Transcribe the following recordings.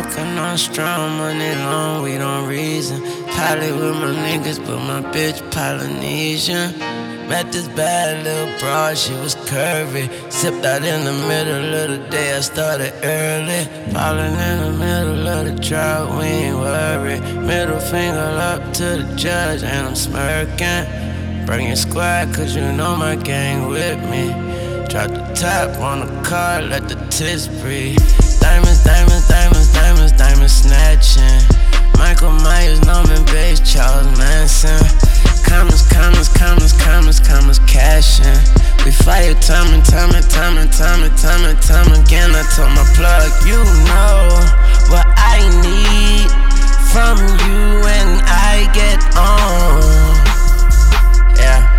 Fucking on strong, money long, we don't reason. Pilot with my niggas, but my bitch Polynesian. Met this bad little broad, she was curvy. Sipped out in the middle of the day, I started early. Falling in the middle of the drought, we ain't worried. Middle finger up to the judge, and I'm smirking. Bring your squad, cause you know my gang with me. Drop the top on the car, let the tits breathe. Diamonds, diamonds, diamonds, diamonds, diamonds snatching. Michael Myers, Norman Bates, Charles Manson. Commas, commas, commas, commas, commas, cashing. We fire time and time and time and time and time and time again. I told my plug, you know what I need from you when I get on. Yeah.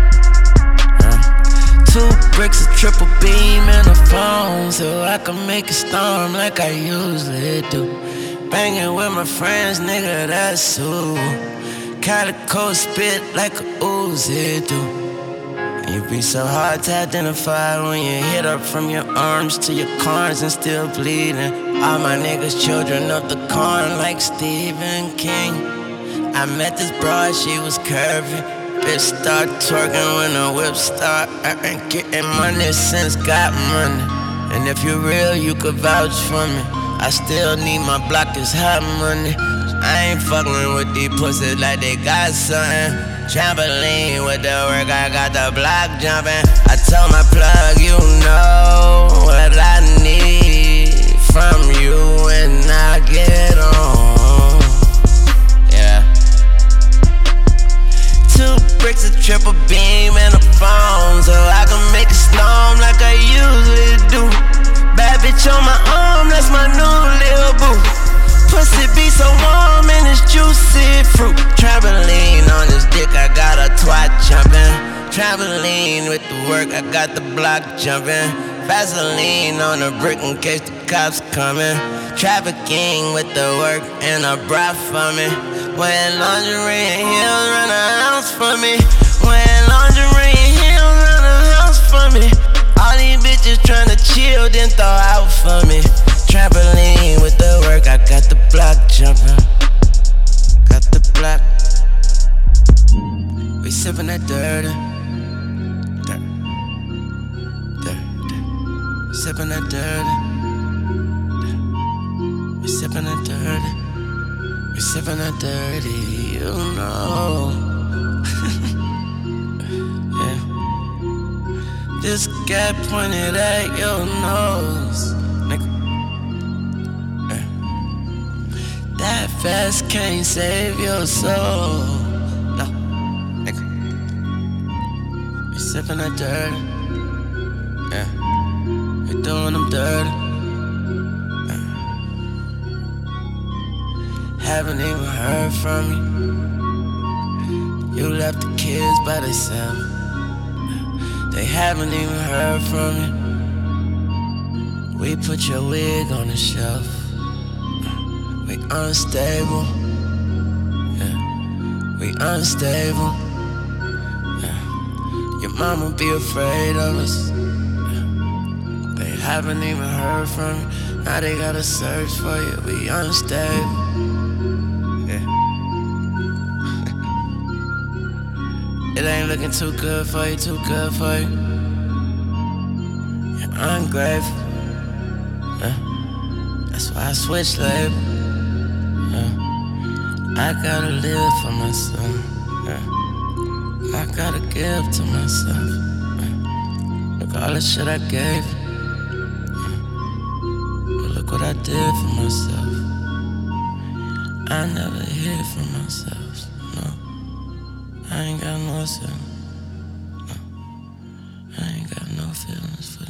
2 bricks, a triple beam, and a phone, so I can make a storm like I usually do. Banging with my friends, nigga, that's who. Calico spit like a Uzi do. And you be so hard to identify when you hit up from your arms to your corns and still bleeding. All my niggas children of the corn like Stephen King. I met this broad, she was curvy. Bitch start twerking when the whip start. I ain't getting money since got money. And if you're real, you could vouch for me. I still need my block is hot money. I ain't fucking with these pussies like they got something. Trampoline with the work, I got the block jumping. I told my plug, you know what I need from you when I get on. Yeah. 2 bricks, a triple beam, and a phone, so I can make a storm like I usually do. Bad bitch on my arm, that's my new little boo. Pussy be so warm and it's juicy fruit. Trampoline on this dick, I got a twat jumping. Trampoline with the work, I got the block jumping. Vaseline on the brick in case the cops coming. Trafficking with the work and a bra for me. Wearing lingerie and heels, run a house for me. Wearing lingerie and heels, run a house for me. All these bitches tryna chill, then throw out for me. Trampoline with the work, I got the block jumping. Got the block. We sippin' that dirty. Dirt. Sippin' that dirty. We sippin' that dirty. We sippin' that dirty, you know. Yeah. This gat pointed at your nose, nigga. Yeah. That fast can't save your soul, no, nigga. We sippin' that dirty, yeah. We doing them dirty. Haven't even heard from you. You left the kids by themselves. They haven't even heard from you. We put your wig on the shelf. We unstable. Yeah. We unstable. Yeah. Your mama be afraid of us. Yeah. They haven't even heard from you. Now they gotta search for you. We unstable. It ain't looking too good for you, too good for you. You're ungrateful. That's why I switched label. I gotta live for myself. I gotta give to myself. Look all the shit I gave. But look what I did for myself. I never hid from myself. I ain't got no self. No. I ain't got no feelings for